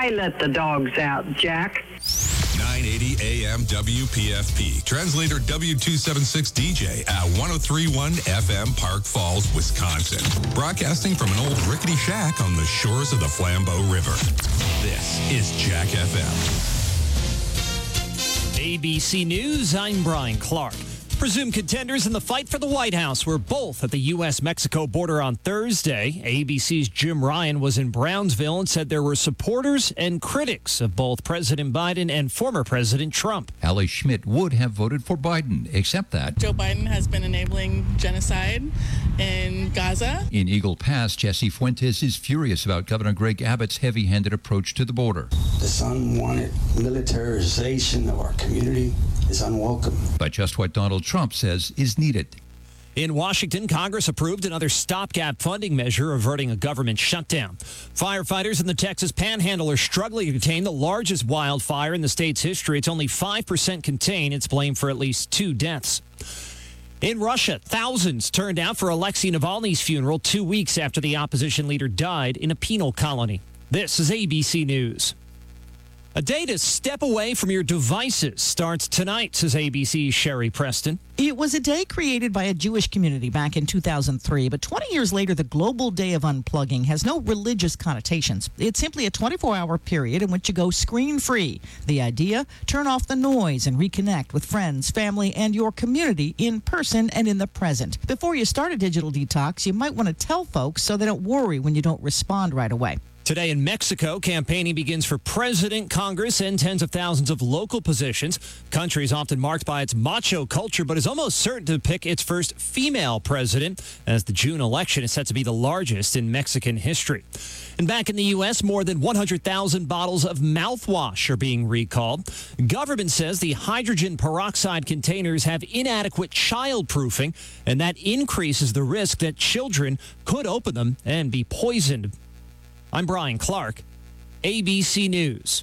I let the dogs out, Jack. 980 AM WPFP. Translator W276 DJ at 1031 FM Park Falls, Wisconsin. Broadcasting from an old rickety shack on the shores of the Flambeau River. This is Jack FM. ABC News, I'm Brian Clark. Presumed contenders in the fight for the White House were both at the U.S.-Mexico border on Thursday. ABC's Jim Ryan was in Brownsville and said there were supporters and critics of both President Biden and former President Trump. Allie Schmidt would have voted for Biden, except that Joe Biden has been enabling genocide in Gaza. In Eagle Pass, Jesse Fuentes is furious about Governor Greg Abbott's heavy-handed approach to the border. This unwanted militarization of our community is unwelcome. But just what Donald Trump says is needed. In Washington, Congress approved another stopgap funding measure averting a government shutdown. Firefighters in the Texas Panhandle are struggling to contain the largest wildfire in the state's history. It's only 5% contained. It's blamed for at least 2 deaths. In Russia, thousands turned out for Alexei Navalny's funeral 2 weeks after the opposition leader died in a penal colony. This is ABC News. A day to step away from your devices starts tonight, says ABC's Sherry Preston. It was a day created by a Jewish community back in 2003, but 20 years later, the Global Day of Unplugging has no religious connotations. It's simply a 24-hour period in which you go screen-free. The idea? Turn off the noise and reconnect with friends, family, and your community in person and in the present. Before you start a digital detox, you might want to tell folks so they don't worry when you don't respond right away. Today in Mexico, campaigning begins for president, Congress, and tens of thousands of local positions. The country is often marked by its macho culture, but is almost certain to pick its first female president, as the June election is set to be the largest in Mexican history. And back in the U.S., more than 100,000 bottles of mouthwash are being recalled. Government says the hydrogen peroxide containers have inadequate childproofing, and that increases the risk that children could open them and be poisoned. I'm Brian Clark, ABC News.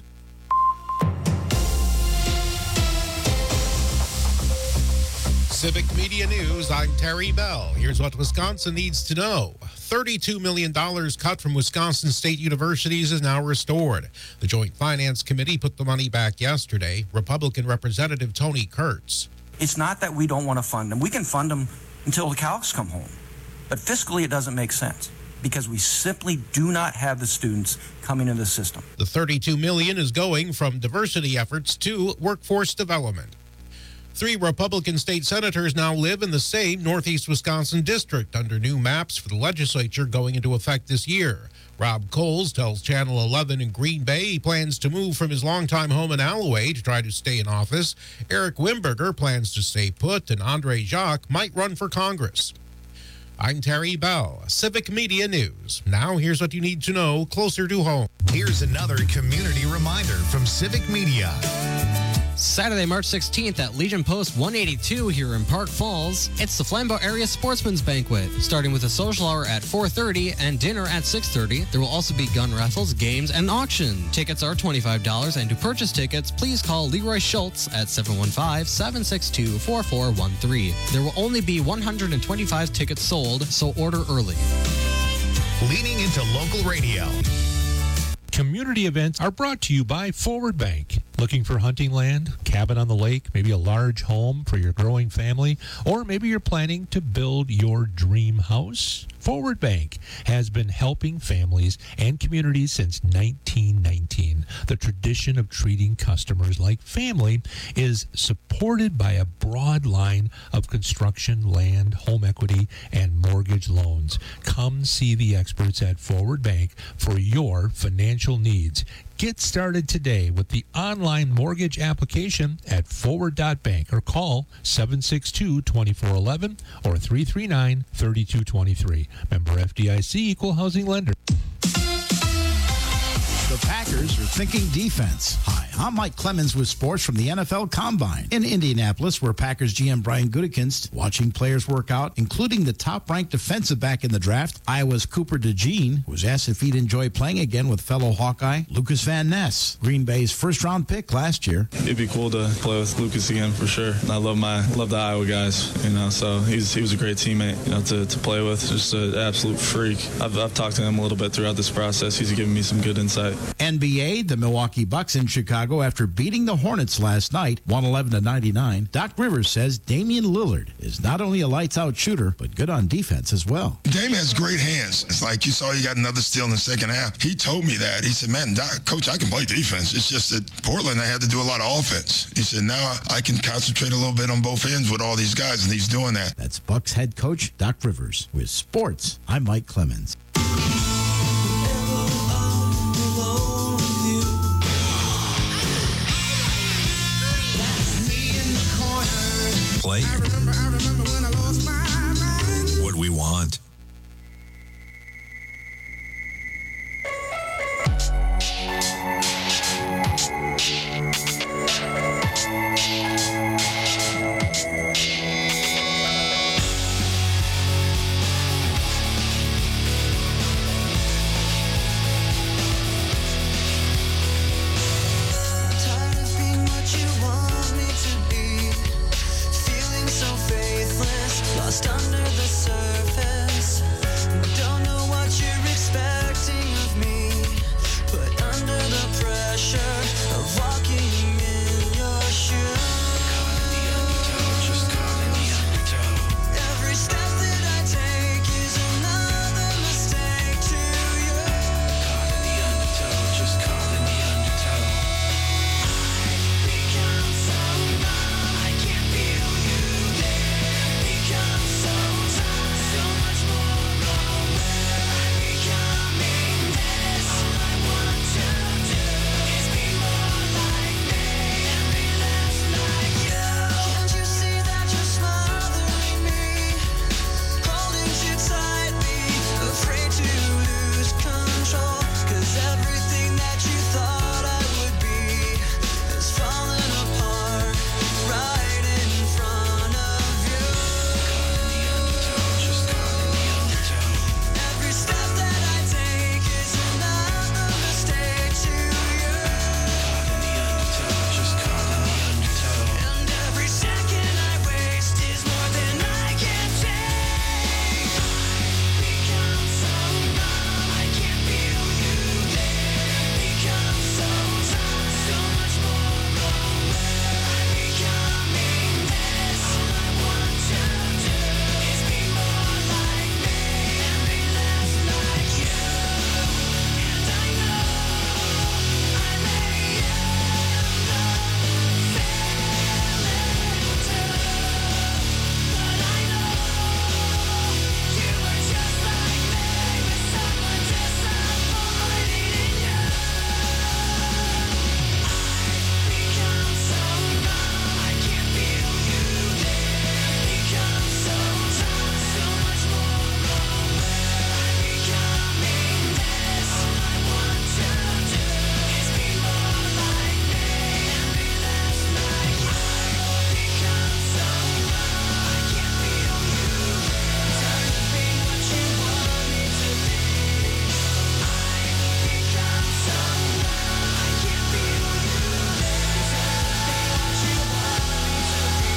Civic Media News, I'm Terry Bell. Here's what Wisconsin needs to know. $32 million cut from Wisconsin State Universities is now restored. The Joint Finance Committee put the money back yesterday. Republican Representative Tony Kurtz. It's not that we don't want to fund them. We can fund them until the cows come home. But fiscally, it doesn't make sense, because we simply do not have the students coming into the system. The $32 million is going from diversity efforts to workforce development. 3 Republican state senators now live in the same Northeast Wisconsin district under new maps for the legislature going into effect this year. Rob Coles tells Channel 11 in Green Bay he plans to move from his longtime home in Alloway to try to stay in office. Eric Wimberger plans to stay put, and Andre Jacques might run for Congress. I'm Terry Bell, Civic Media News. Now here's what you need to know closer to home. Here's another community reminder from Civic Media. Saturday, March 16th at Legion Post 182 here in Park Falls. It's the Flambeau Area Sportsman's Banquet, starting with a social hour at 4:30 and dinner at 6:30. There will also be gun raffles, games, and auction. Tickets are $25, and to purchase tickets, please call Leroy Schultz at 715-762-4413. There will only be 125 tickets sold, so order early. Leaning into local radio. Community events are brought to you by Forward Bank. Looking for hunting land, cabin on the lake, maybe a large home for your growing family, or maybe you're planning to build your dream house? Forward Bank has been helping families and communities since 1919. The tradition of treating customers like family is supported by a broad line of construction, land, home equity, and mortgage loans. Come see the experts at Forward Bank for your financial needs. Get started today with the online mortgage application at forward.bank or call 762-2411 or 339-3223. Member FDIC, Equal Housing Lender. The Packers are thinking defense. Hi, I'm Mike Clemens with sports from the NFL Combine. In Indianapolis, where Packers GM Brian Gutekunst watching players work out, including the top-ranked defensive back in the draft, Iowa's Cooper DeJean, was asked if he'd enjoy playing again with fellow Hawkeye Lucas Van Ness, Green Bay's first-round pick last year. It'd be cool to play with Lucas again for sure. I love the Iowa guys, so he was a great teammate, to play with. Just an absolute freak. I've talked to him a little bit throughout this process. He's given me some good insight. NBA, the Milwaukee Bucks in Chicago after beating the Hornets last night, 111-99. Doc Rivers says Damian Lillard is not only a lights-out shooter, but good on defense as well. Dame has great hands. It's like you saw he got another steal in the second half. He told me that. He said, man, Doc, Coach, I can play defense. It's just that Portland, I had to do a lot of offense. He said, now I can concentrate a little bit on both ends with all these guys, and he's doing that. That's Bucks head coach Doc Rivers. With sports, I'm Mike Clemens. Play what we want. Under the surface, don't know what you're expecting of me, but under the pressure of walking in your shoes, caught in the undertow, just caught in the undertow. Every step that I take is another mistake to you. Caught in the undertow, just caught in the undertow. I've become so numb, I can't feel you there. Become so much more aware. I'm becoming this. All I want to do is be more like me and be less like you. Can't you see that you're smothering me, holding too tightly, afraid to lose control? 'Cause everything that you thought I would be is falling apart right in front of you. Every step that I take is another mistake to you. Caught in the undertow, just caught in the undertow. And every second I waste is more than I can take. I've become so numb, I can't feel you there. Become so much more aware. I'm becoming this. All I want to do is be more like me and be less like you. And I know I may end up failing too, but I know you were just like me, with someone disappointed in you. I've become so numb, I can't feel you there. Become so much more aware. I'm becoming this. All I want to do is be more like me and be less like you. I've become so numb, I can't feel you there. Tired of being what you want me to be. I've become so numb, I can't feel you there. Tired of being what you want me to be.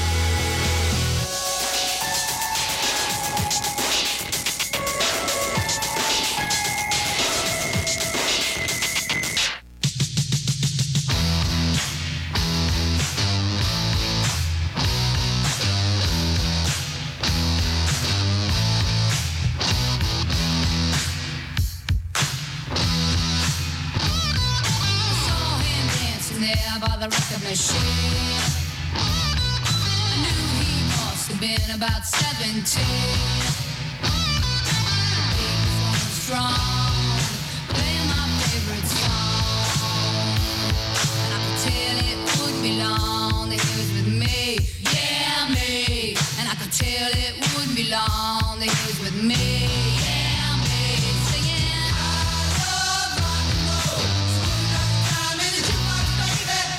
Saw him dancing there by the record machine. I knew he must have been about 17. He was going strong, playing my favorite song. And I could tell it wouldn't be long that he was with me, yeah, me. And I could tell it wouldn't be long that he was with me, yeah, me. Singing, I love rock and roll. So we got the time in the jukebox, baby.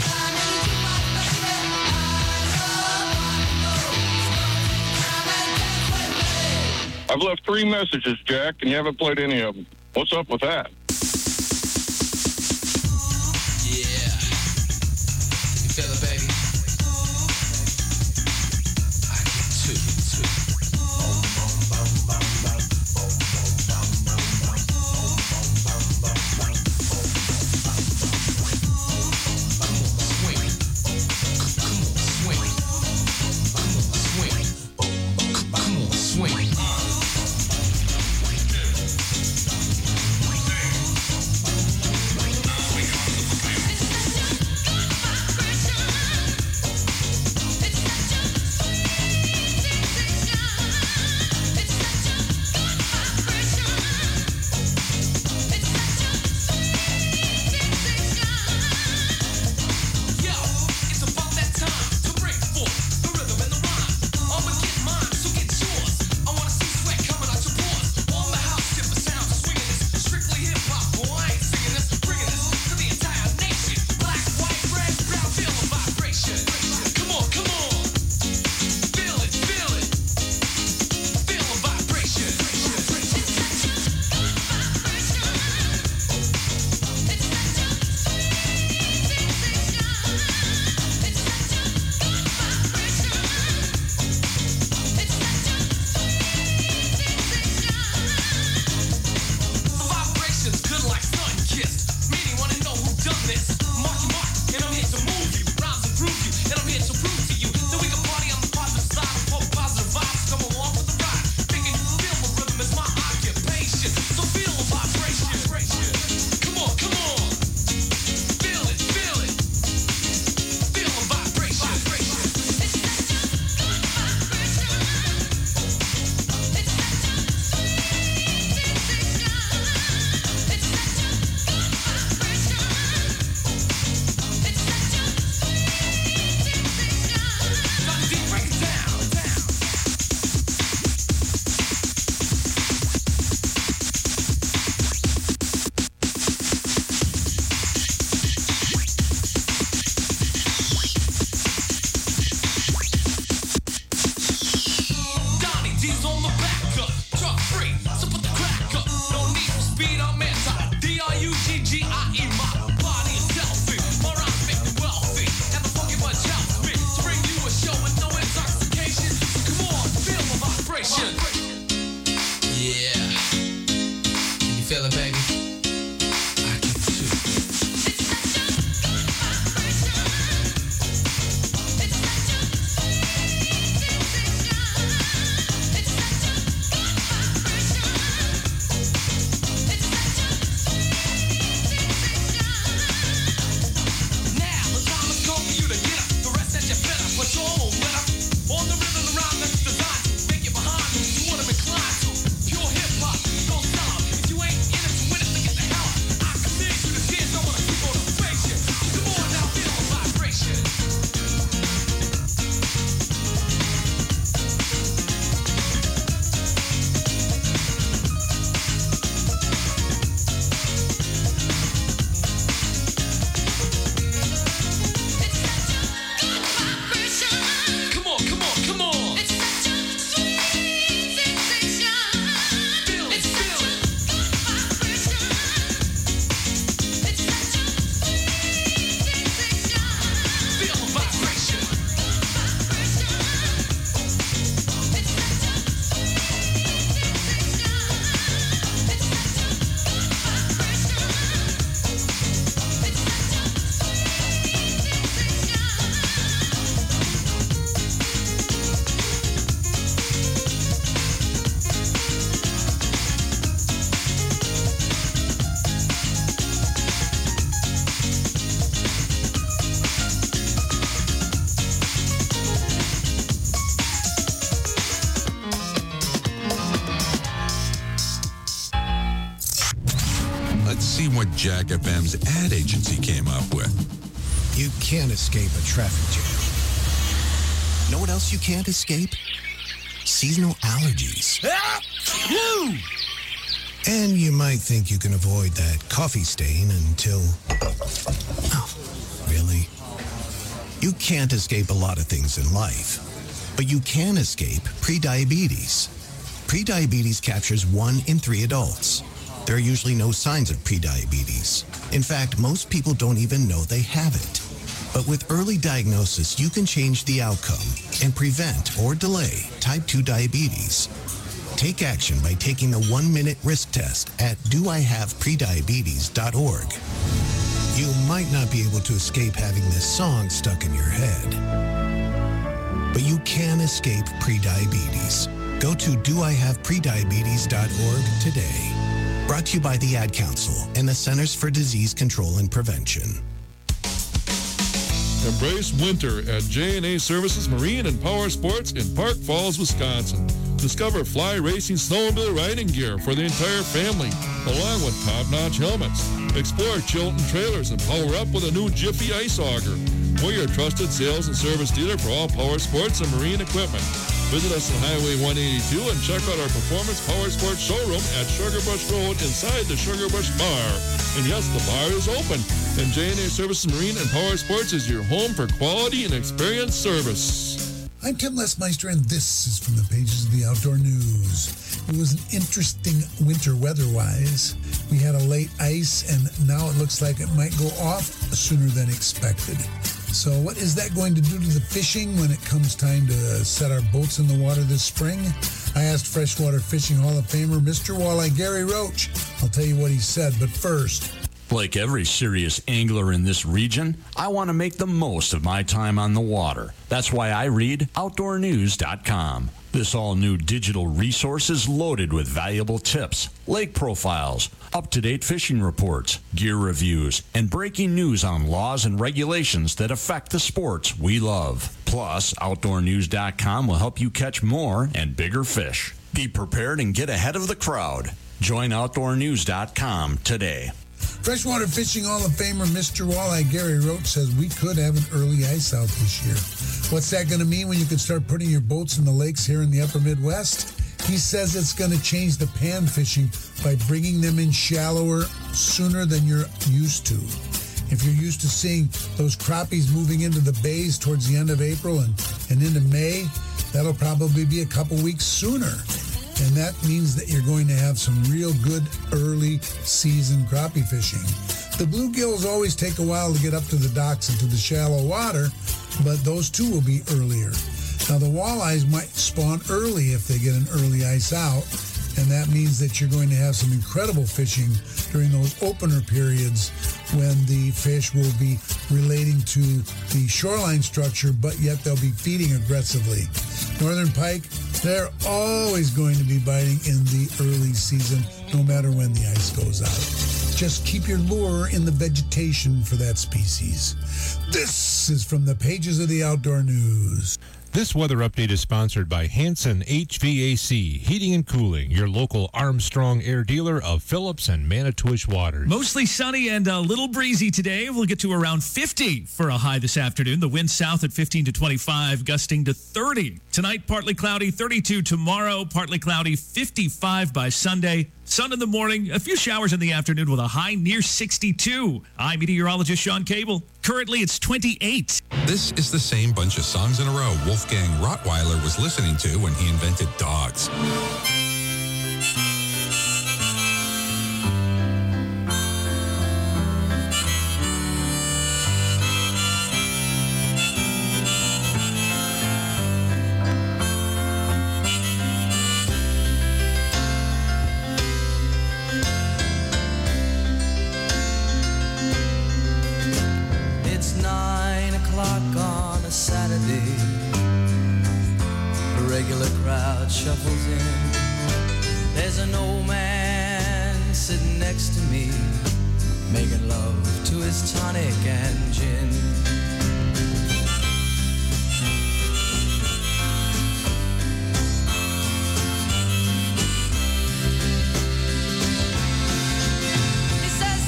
I've left 3 messages, Jack, and you haven't played any of them. What's up with that? Yeah. You feel it, baby? I can too. Let's see what Jack FM's ad agency came up with. You can't escape a traffic jam. Know what else you can't escape? Seasonal allergies. And you might think you can avoid that coffee stain until... Oh, really? You can't escape a lot of things in life, but you can escape prediabetes. Prediabetes captures 1 in 3 adults. There are usually no signs of prediabetes. In fact, most people don't even know they have it. But with early diagnosis, you can change the outcome and prevent or delay type 2 diabetes. Take action by taking the 1-minute risk test at doihaveprediabetes.org. You might not be able to escape having this song stuck in your head, but you can escape prediabetes. Go to doihaveprediabetes.org today. Brought to you by the Ad Council and the Centers for Disease Control and Prevention. Embrace winter at J&A Services Marine and Power Sports in Park Falls, Wisconsin. Discover fly racing snowmobile riding gear for the entire family, along with top-notch helmets. Explore Chilton trailers and power up with a new Jiffy Ice Auger. We're your trusted sales and service dealer for all power sports and marine equipment. Visit us on Highway 182 and check out our Performance Power Sports showroom at Sugarbush Road inside the Sugarbush Bar. And yes, the bar is open. And J&A Services Marine and Power Sports is your home for quality and experienced service. I'm Tim Lesmeister, and this is from the pages of the Outdoor News. It was an interesting winter weather-wise. We had a late ice, and now it looks like it might go off sooner than expected. So what is that going to do to the fishing when it comes time to set our boats in the water this spring? I asked Freshwater Fishing Hall of Famer Mr. Walleye Gary Roach. I'll tell you what he said, but first... Like every serious angler in this region, I want to make the most of my time on the water. That's why I read OutdoorNews.com. This all-new digital resource is loaded with valuable tips, lake profiles, up-to-date fishing reports, gear reviews, and breaking news on laws and regulations that affect the sports we love. Plus, OutdoorNews.com will help you catch more and bigger fish. Be prepared and get ahead of the crowd. Join OutdoorNews.com today. Freshwater Fishing Hall of Famer Mr. Walleye Gary Roach says we could have an early ice out this year. What's that going to mean when you can start putting your boats in the lakes here in the upper Midwest? He says it's going to change the pan fishing by bringing them in shallower sooner than you're used to. If you're used to seeing those crappies moving into the bays towards the end of April and into May, that'll probably be a couple weeks sooner. And that means that you're going to have some real good early season crappie fishing. The bluegills always take a while to get up to the docks and to the shallow water, but those too will be earlier. Now the walleyes might spawn early if they get an early ice out, and that means that you're going to have some incredible fishing during those opener periods when the fish will be relating to the shoreline structure, but yet they'll be feeding aggressively. Northern pike, they're always going to be biting in the early season, no matter when the ice goes out. Just keep your lure in the vegetation for that species. This is from the pages of the Outdoor News. This weather update is sponsored by Hanson HVAC, Heating and Cooling, your local Armstrong Air dealer of Phillips and Manitowish waters. Mostly sunny and a little breezy today. We'll get to around 50 for a high this afternoon. The wind south at 15 to 25, gusting to 30. Tonight, partly cloudy, 32 tomorrow, partly cloudy, 55 by Sunday. Sun in the morning, a few showers in the afternoon with a high near 62. I'm meteorologist Sean Cable. Currently, it's 28. This is the same bunch of songs in a row Wolfgang Rottweiler was listening to when he invented dogs. It's 9 o'clock on a Saturday. A regular crowd shuffles in. There's an old man sitting next to me, making love to his tonic and gin. He says,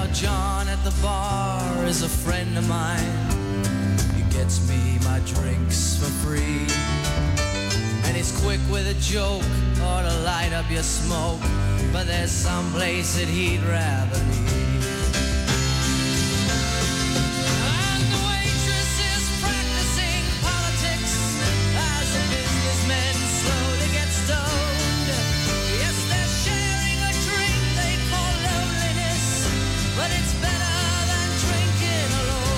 John at the bar is a friend of mine. He gets me my drinks for free. And he's quick with a joke or to light up your smoke. But there's some place that he'd rather be. And the waitress is practicing politics as the businessmen slowly get stoned. Yes, they're sharing a drink they call loneliness, but it's better than drinking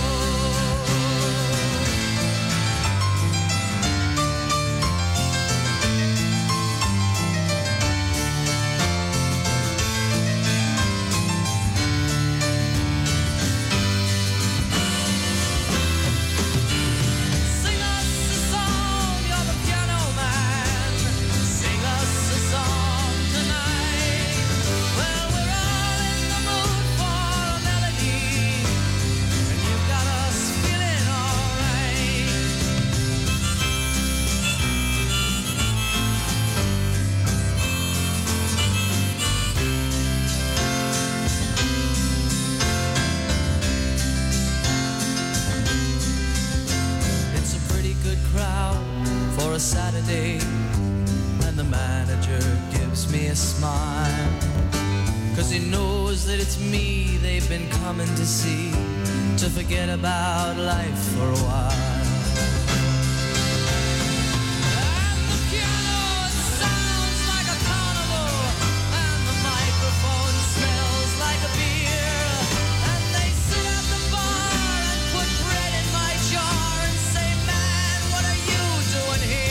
Saturday, and the manager gives me a smile, 'cause he knows that it's me they've been coming to see, to forget about life for a while. And the piano sounds like a carnival, and the microphone smells like a beer, and they sit at the bar and put bread in my jar and say, man, what are you doing here?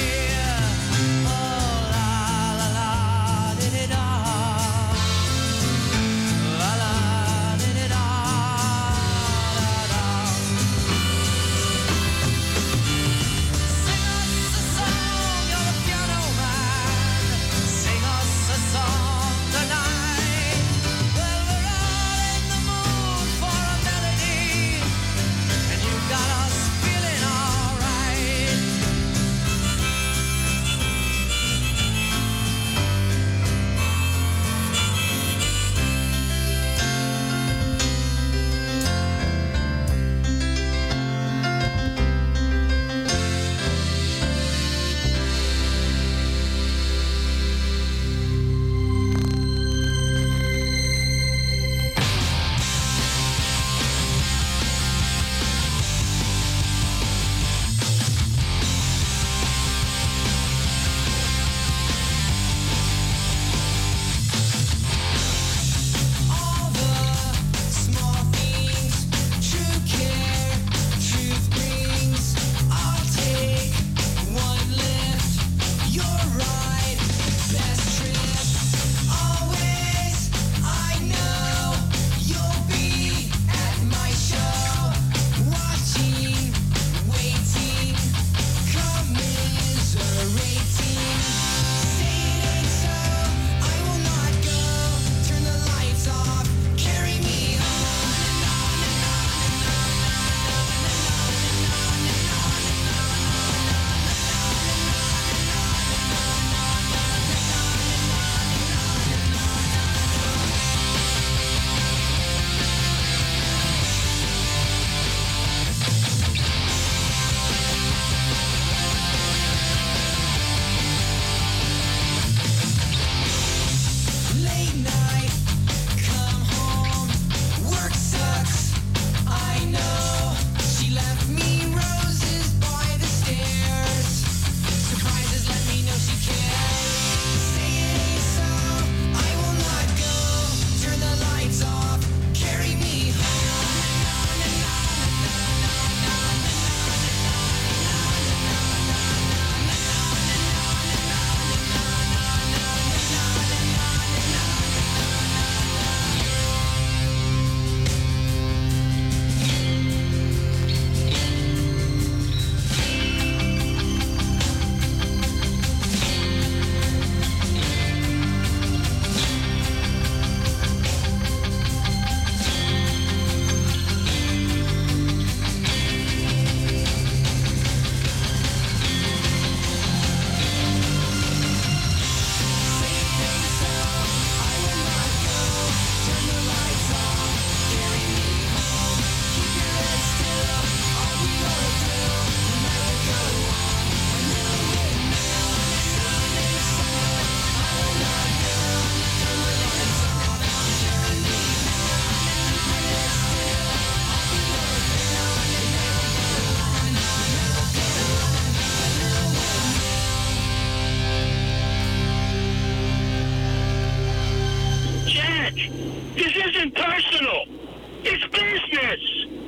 This isn't personal. It's business.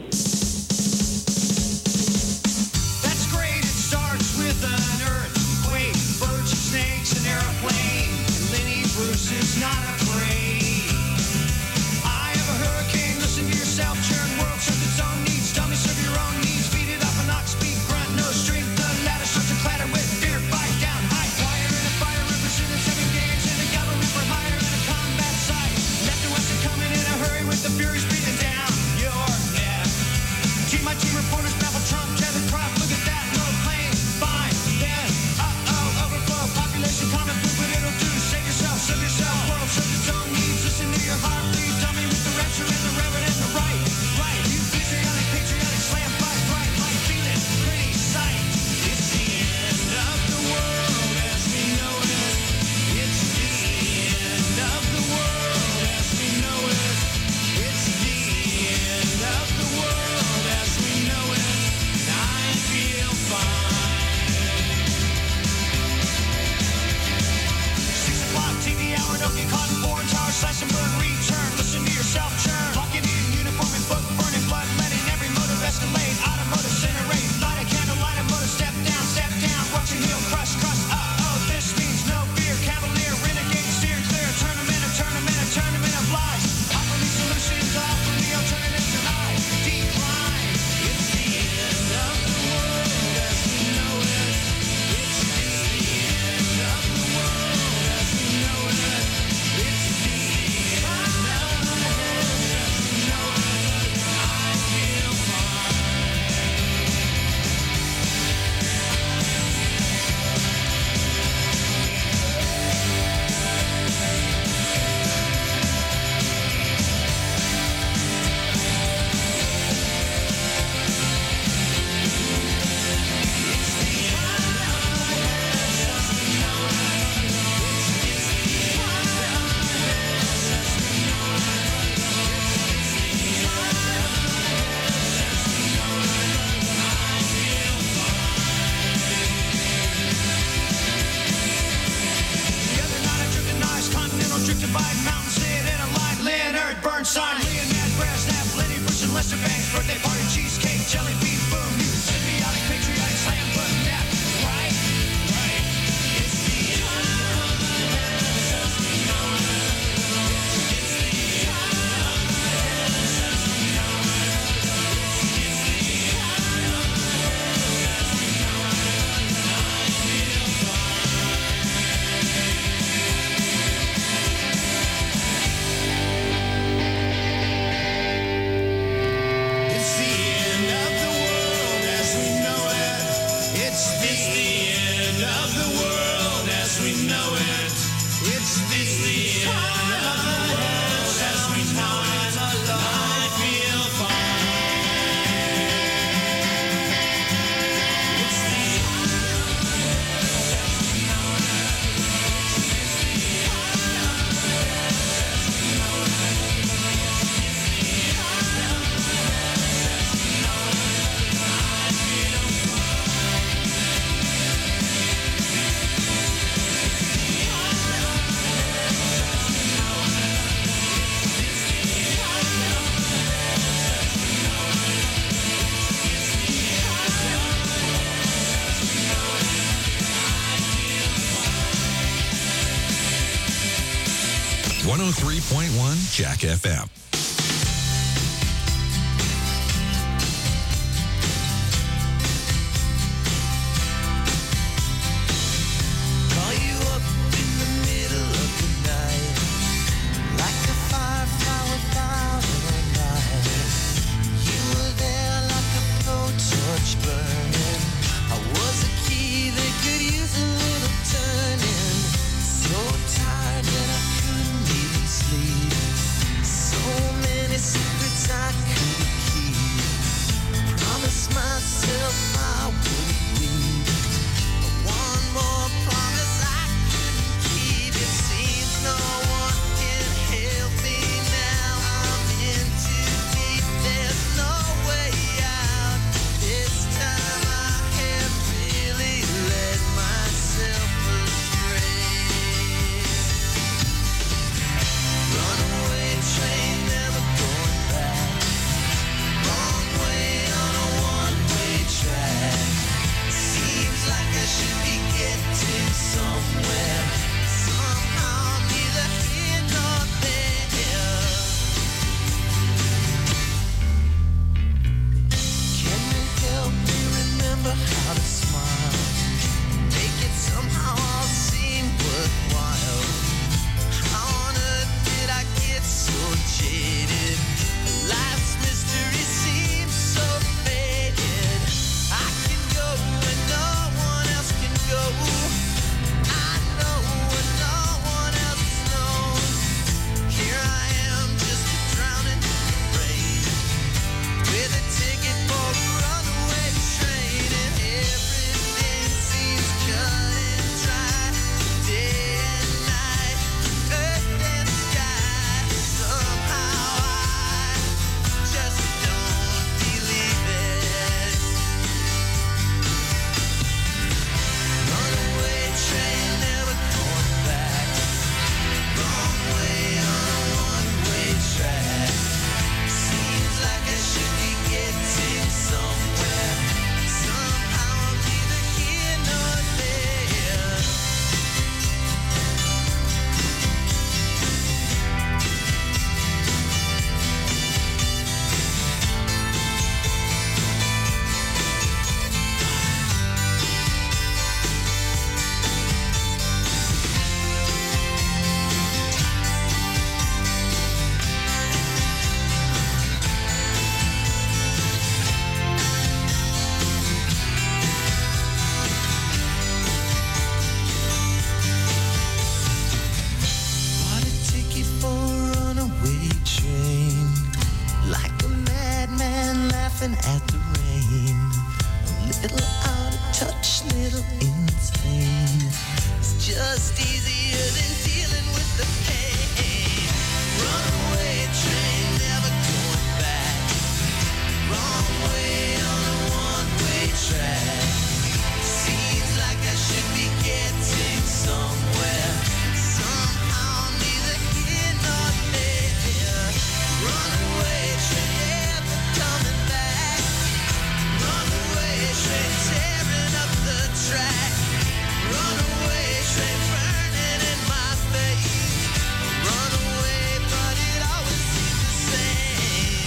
That's great. It starts with an earthquake, birds and snakes, an airplane. And Lenny Bruce is not afraid. I have a hurricane. Listen to yourself. Churn world serves its own needs. Dummy serve your own needs. Beat it up an ox speak grunt. No strength. The ladder starts to clatter with fear. Fight down. High wire and a fire representing 7 games in the government for hire and a combat site. Left and west are coming in a hurry with the furies breathing down your neck. T reporters baffle Trump, tethered crop. Look at that, no plane. Fine, then, overflow. Population common food, but it'll do. Save yourself, serve yourself. World serves its own needs. Listen to your heart, please. Dummy with the rapture and the reverend and the right. Right, you patriotic, slam fight, right. Like feeling, pretty sight. It's the end of the world as we know it. It's the end of the world as we know it. It's the end of the world as we know it. I feel fine. 6 o'clock, TV hour, don't get caught in foreign tower, slash and burn, return. Listen to yourself churn. Locking in uniform and book burning, blood letting every motive escalate. Automotive incinerate, light a candle, light a motor, step down, watch your heel crush. This means no fear. Cavalier, renegade, steer clear. Tournament of lies. Offer me solutions, offer me alternatives, and I decline. It's the end of the world as we know it. It's the end of the world as we know it. It's the end of the world as we know it. I feel fine. The other night I took a nice continental trip to Biden Mountain, sit in a line. Leonard Bernstein, Leonard Brezhnev, Lenny Bruce and Lester Banks, birthday party, cheesecake, jelly bean, boom, you symbiotic, patriotic, slam button, nap, right? It's the end of the world as we know it. It's the end of the world as we know it. It's the end of the world as we know it. I feel It's the end of the world as we know it. It's the end of the world as we know it. It's the end of the world as we know it. I feel fine. It's the end of the world as we know it. It's the end of the world as we know it. It's the end of the world as we know it. I feel Fine. 103.1 Jack FM. Call you up in the middle of the night, like a firefly without a light. You were there like a blowtorch burning. I was a key that could use a little turning. So tired that I couldn't even sleep. So staring at the rain. A little out of touch, little insane. It's just easier than dealing with the pain. Runaway train, never going back. Wrong way on a one-way track. Seems like I should be getting somewhere. Somehow neither here nor there. Runaway train, never coming back. Runaway train, tearing up the track. Runaway train, burning in my face. Runaway, but it always seems the same.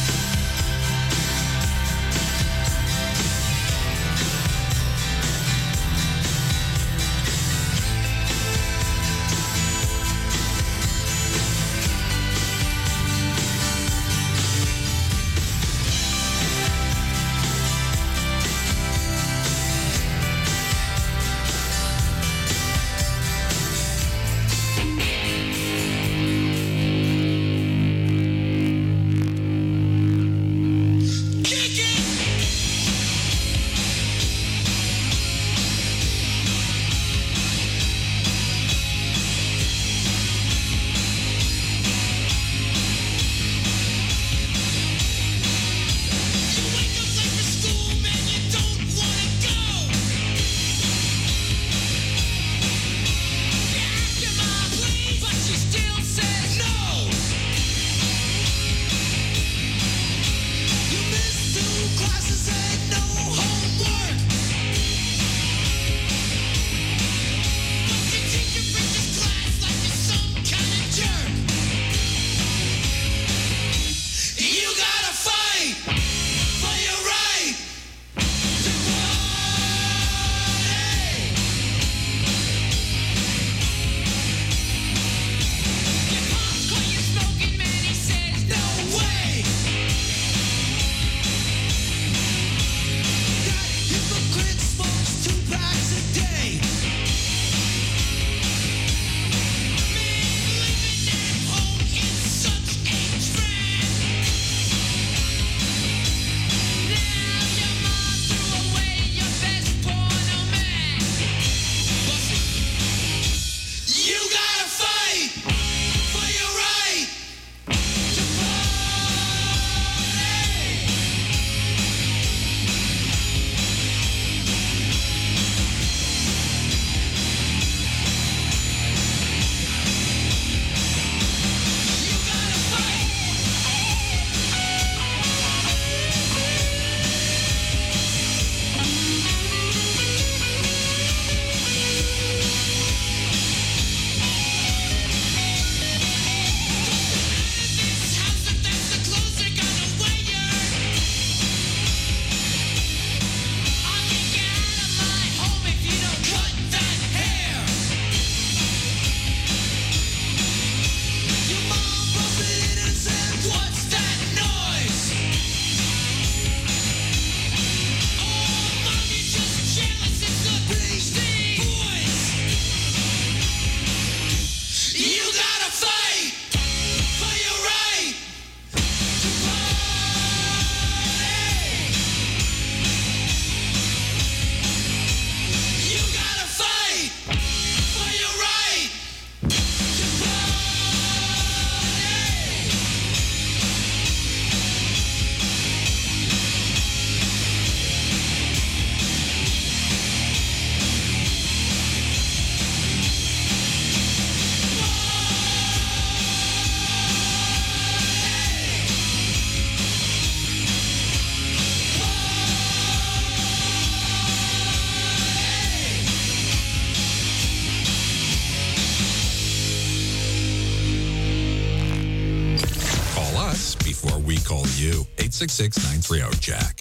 We call you. 866-930-JACK.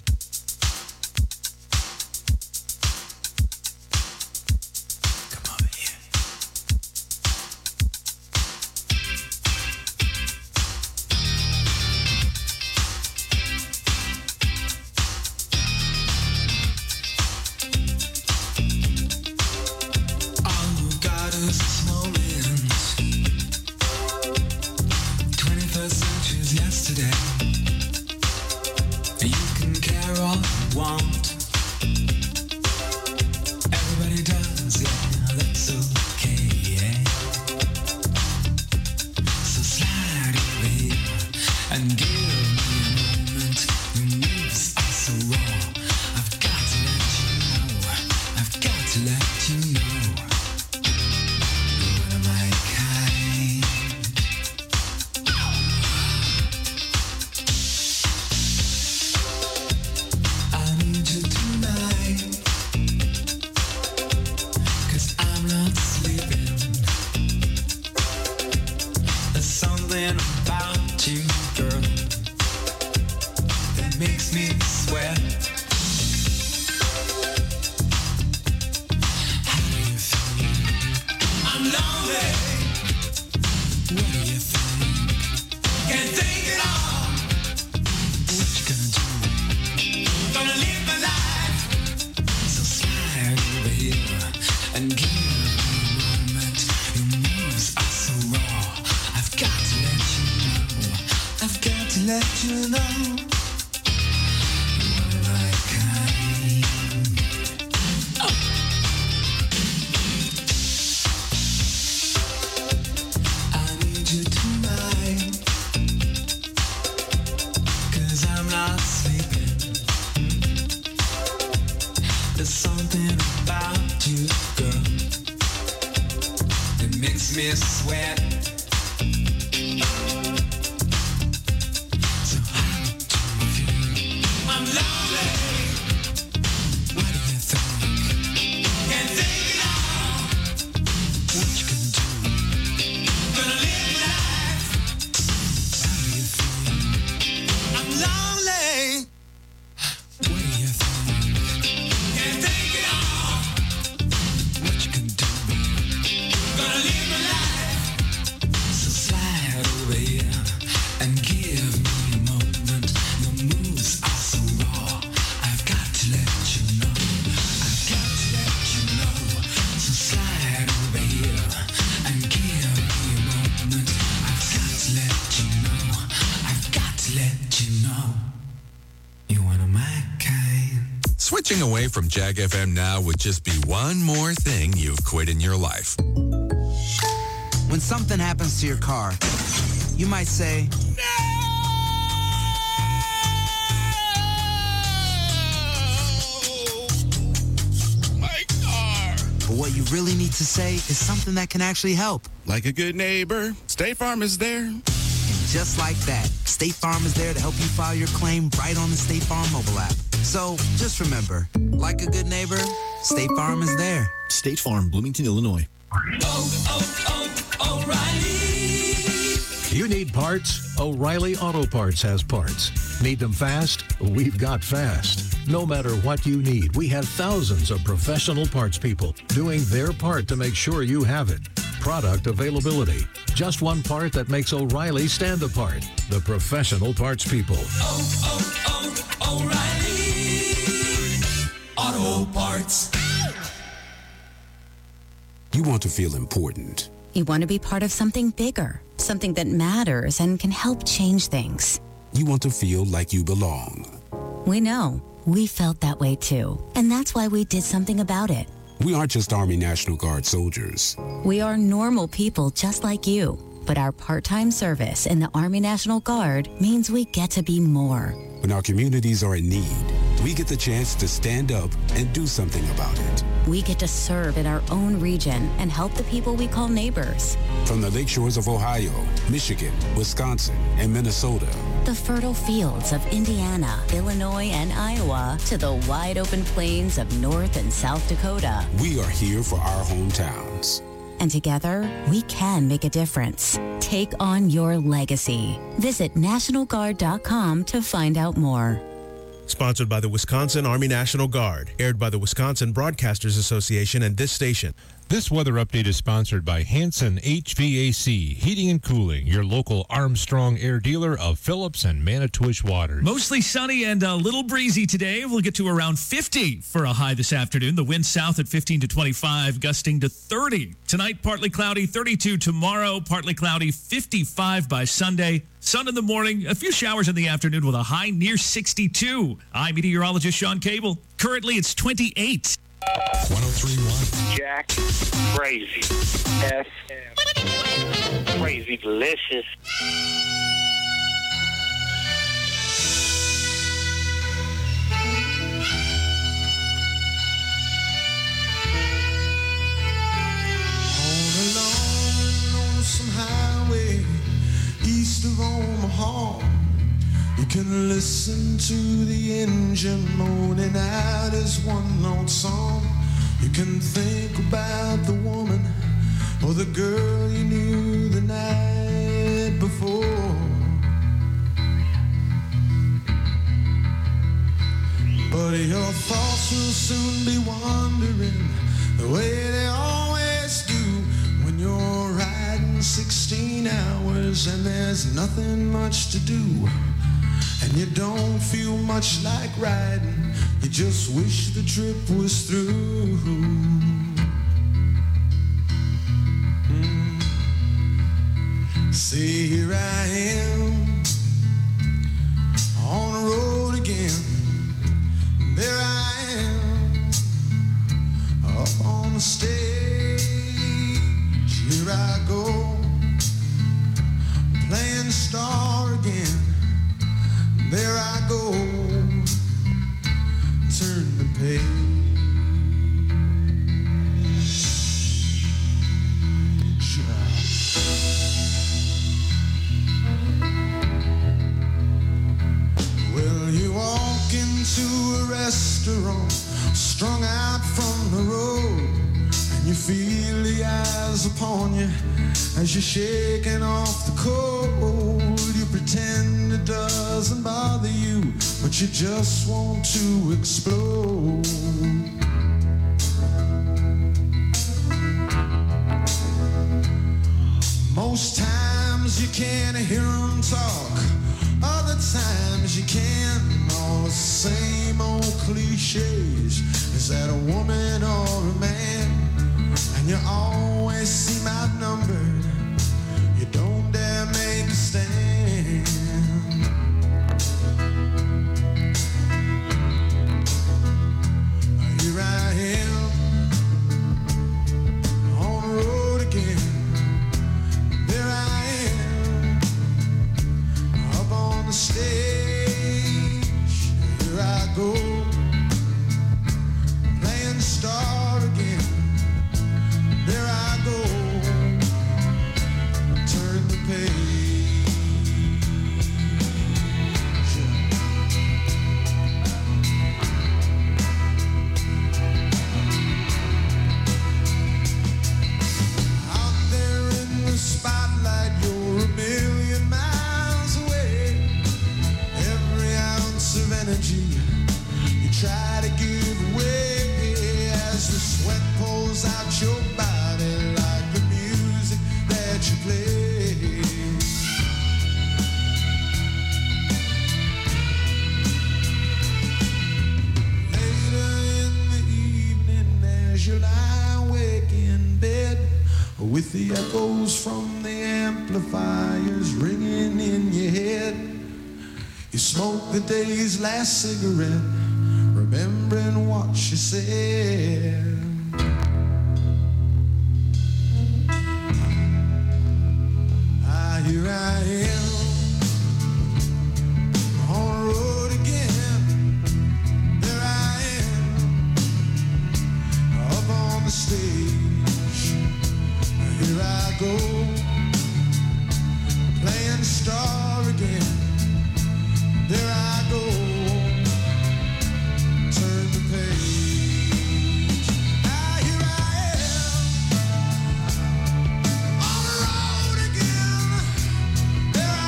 Yesterday, you can all you want. Everybody does, yeah, that's okay, yeah. So slide over here and give me a moment. Your moves are so raw. I've got to let you know. I've got to let you know. You're one of my kind. I need you tonight, 'cause I'm not sleeping. There's something about you, girl, that makes me sweat. How do you feel? I'm lonely. What do you think? Can't think it all. What you gonna do? Gonna live my life. So slide over here and give me a moment. Your moves are so raw. I've got to let you know. I've got to let you know. You're one of my kind. Oh. I need you tonight, 'cause I'm not sleeping. There's something about you, girl, that makes me sweat. So how do you feel? I'm lonely. What do you think? Can't think it all. What you gonna do? Gonna live life. How do you feel? I'm lonely. What do you think? Can't think it all. What you gonna do? Gonna live my life. So slide over here and give me a moment. Your moves are so raw. I've got to let you know. I've got to let you know. So slide over here and give me a moment. I've got to let you know. I've got to let you know. You're one of my kind. Switching away from Jag FM now would just be one more thing you've quit in your life. When something happens to your car, you might say, My car. but what you really need to say is something that can actually help. Like a good neighbor, State Farm is there. And just like that, State Farm is there to help you file your claim right on the State Farm mobile app. So just remember, like a good neighbor, State Farm is there. State Farm, Bloomington, Illinois. You need parts? O'Reilly Auto Parts has parts. Need them fast? We've got fast. No matter what you need, we have thousands of professional parts people doing their part to make sure you have it. Product availability. Just one part that makes O'Reilly stand apart. The professional parts people. Auto Parts. You want to feel important. You want to be part of something bigger, something that matters and can help change things. You want to feel like you belong. We know. We felt that way too. And that's why we did something about it. We aren't just Army National Guard soldiers. We are normal people just like you. But our part-time service in the Army National Guard means we get to be more. When our communities are in need, we get the chance to stand up and do something about it. We get to serve in our own region and help the people we call neighbors. From the lake shores of Ohio, Michigan, Wisconsin, and Minnesota, The fertile fields of Indiana, Illinois, and Iowa to the wide open plains of North and South Dakota. we are here for our hometowns. And together, we can make a difference. Take on your legacy. Visit NationalGuard.com to find out more. Sponsored by the Wisconsin Army National Guard. Aired by the Wisconsin Broadcasters Association and this station. This weather update is sponsored by Hanson HVAC, Heating and Cooling, your local Armstrong air dealer of Phillips and Manitowish waters. Mostly sunny and a little breezy today. We'll get to around 50 for a high this afternoon. The wind south at 15 to 25, gusting to 30. Tonight, partly cloudy, 32 tomorrow, partly cloudy, 55 by Sunday. Sun in the morning, a few showers in the afternoon with a high near 62. I'm meteorologist Sean Cable. Currently, it's 28. 103.1. Jack, crazy. FM. Crazy delicious. All alone on some highway east of Omaha, you can listen to the engine moaning out his one note song. You can think about the woman or the girl you knew the night before. But your thoughts will soon be wandering the way they always do when you're riding 16 hours and there's nothing much to do. And you don't feel much like riding, you just wish the trip was through. See, here I am on the road again. There I am up on the stage. Here I go playing star again. There I go, turn the page. Well, you walk into a restaurant, strung out from the road, and you feel the eyes upon you as you're shaking off the cold. You pretend it doesn't bother you, but you just want to explode. Most times you can't hear them talk, other times you can. All the same old cliches. Is that a woman or a man? And you always seem outnumbered. You don't dare make a stand. Here I am on the road again. There I am up on the stage. Here I go playing star again. There I go, turn the page. Out there in the spotlight, you're a million miles away. Every ounce of energy you try to give away as the sweat pulls out your body like the music that you play. Later in the evening as you lie awake in bed with the echoes from the amplifiers ringing in your head, you smoke the day's last cigarette, remembering what you said. Here I am on the road again. There I am up on the stage. Here I go playing star again. There I go, turn the page. Here I am on the road again. There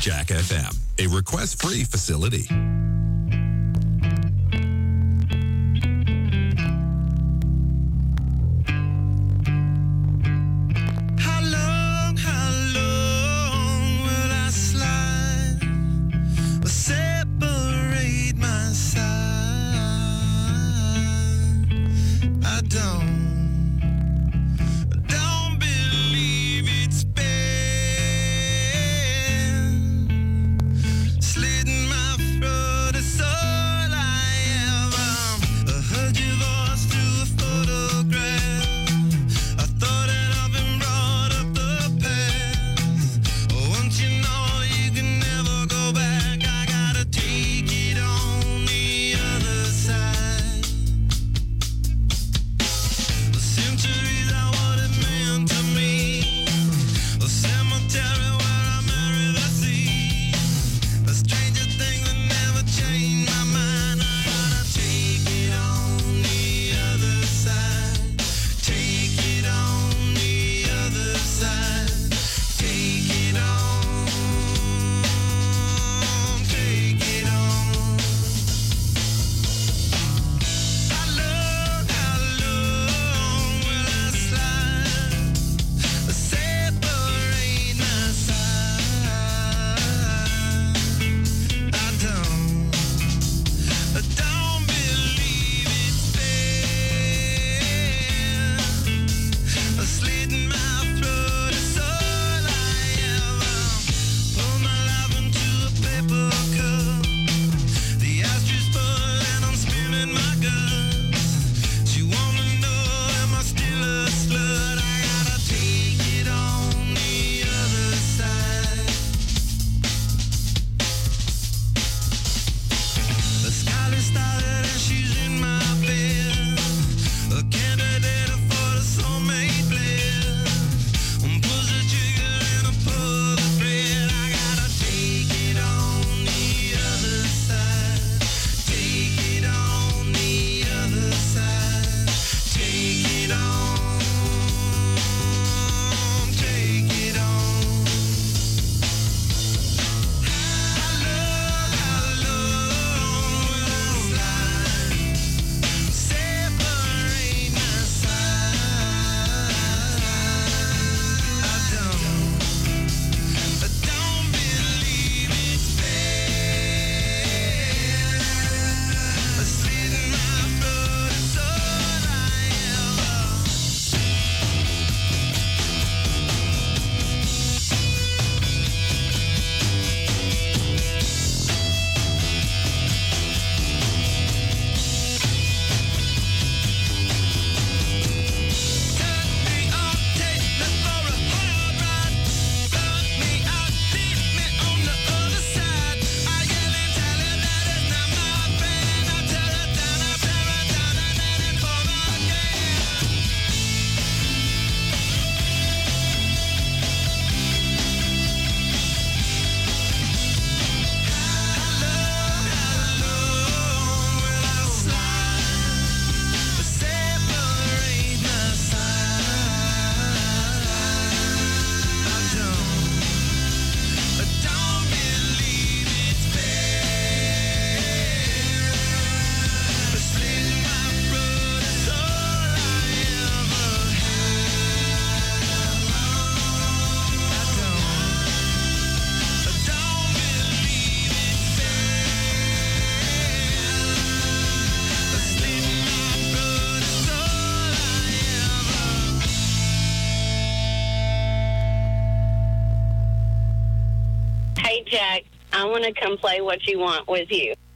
Jack FM, a request-free facility. How long will I slide or separate my side? I don't believe it's been slitting my throat. It's all I am. I heard your voice through a photograph. I thought that I've been brought up the past. Once you know you can never go back, I gotta take it on the other side. The centuries are what it meant to me. A cemetery where I marry the sea. A stranger thing that never changed my mind. I gotta take it on the other side. Take it on the other side. Take it on. Take it on. How long will I slide? Separate my side. I don't believe it's fair. Slitting my throat is all I am. Pour my life into a paper cup. The ashtray full and I'm spilling my guts. She wanna know, am I still a slut? I gotta take it on the other side. The skyline started and she's in my bed. A candidate for the soulmate blend. Pull the trigger and I pull the thread. I gotta take it on the other side. Take it on the other side. Take it on. Take it on. How long will I slide? Separate my side. I don't believe it's fair. Slitting my throat is all I am. Separate my side. I don't believe it's fair. Slitting my throat is all I ever had. I don't believe it's fair. Slitting my throat is all I ever. Hey, Jack, I want to come play What You Want with you.